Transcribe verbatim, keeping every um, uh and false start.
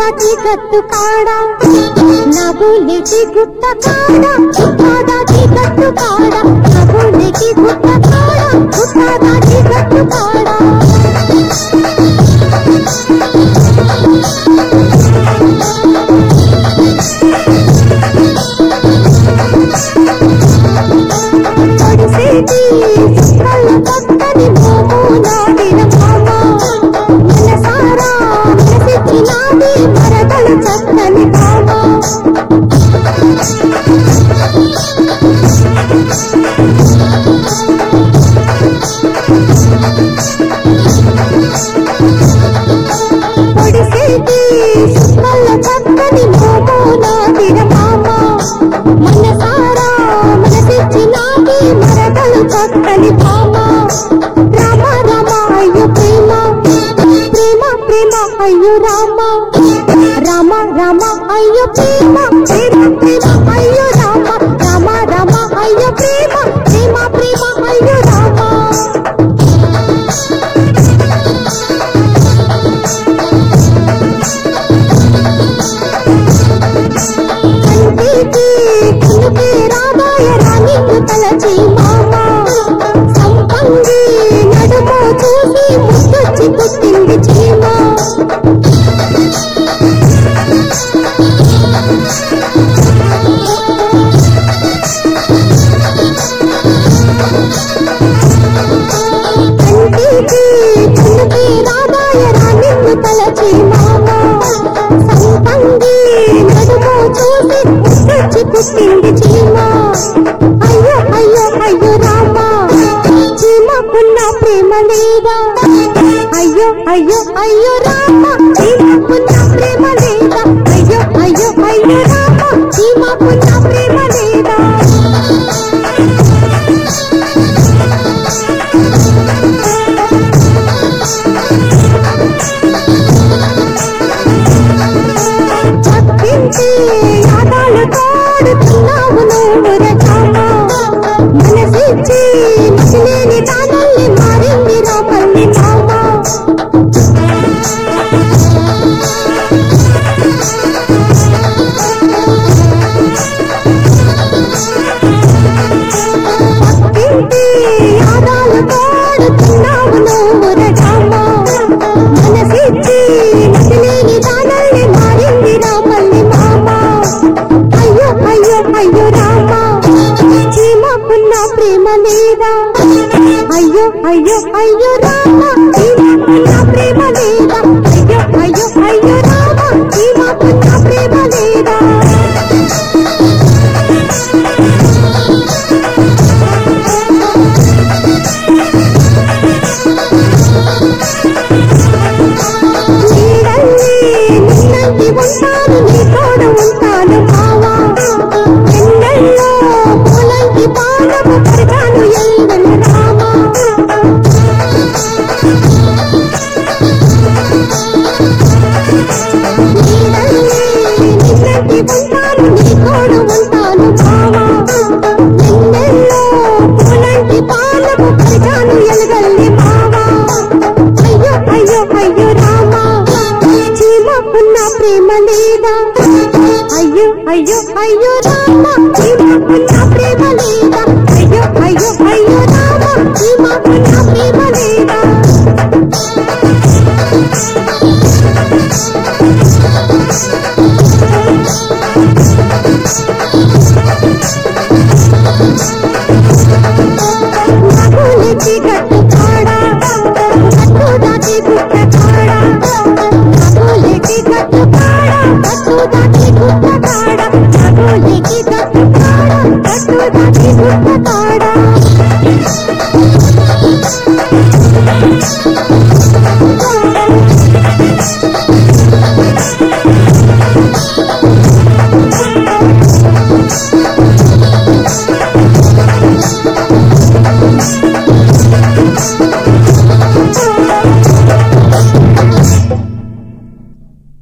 దాటి గట్టు కాడ నగులికి గుట్ట కాడ గుట్ట దాటి గట్టు కాడ నగులికి గుట్ట కాడ గుట్ట దాటి గట్టు కాడ పడిసేటి కళ్ళ పక్కని మోము నాడిన మామ మనసారా మనసిచ్చినాది మరదలు చక్కని భామ పడిసేటి కళ్ళ పక్కని మోము నాడిన మామ మనసారా మనసిచ్చినాది మరదలు చక్కని భామ రామ రామ అయ్యో ప్రేమ ప్రేమ ప్రేమ అయ్యో రామ రామ రామ అయ్యో ప్రేమ ప్రేమ ప్రేమ అయ్యో రామ రామ రామ అయ్యో ప్రేమ ప్రేమ ప్రేమ అయ్యో రామ కంటికి కనుకే రామాయ రాణికు తలచి మామ సంపంగి నడుము చూసి ముద్దొచ్చి పుట్టింది చీమ కంటికి కనుకే రామాయ రాణికు తలచి మామ సంపంగి నడుము చూసి ముద్దొచ్చి పుట్టింది చీమ అయ్యో అయ్యో అయ్యో రామ చీమకున్న ప్రేమ లేదా అయ్యో అయ్యో అయ్యో రామ చీమకున్న ప్రేమ లేదా అయ్యో అయ్యో అయ్యో రామ చీమకున్న ప్రేమ లేదా చక్కించి యాదాలు తోడుతున్నావు నువ్వు రచమ మనసిచ్చి నసిలేని దానల్ని మారింది రామల్ని మామ పక్కింటి యాదాలు తోడుతున్నావు నువ్వు రచమ మనసిచ్చి నసిలేని దానల్ని మారింది రామల్ని మామ అయ్యో అయ్యో అయ్యో రామ చీమకున్న ప్రేమ లేదా అయ్యో అయ్యో అయ్యో రామ చీమకున్న ప్రేమ లేదా అయ్యో అయ్యో అయ్యో రామ చీమకున్న ప్రేమ లేదా నీడల్లి నిన్నంటి ఉంటాను నీ తోడు ఉంటాను మావా ఎన్నెల్లో పూలంటి పాదము పరిచాను ఎల్లెను రామ నీడల్లి నిన్నంటి ఉంటాను నీ తోడు ఉంటాను మావా ఎన్నెల్లో పూలంటి పాదము పరిచాను ఎలగల్లి మావా అయ్యో అయ్యో అయ్యో రామ చీమకున్న ప్రేమ లేదా అయ్యో అయ్యో అయ్యో రామ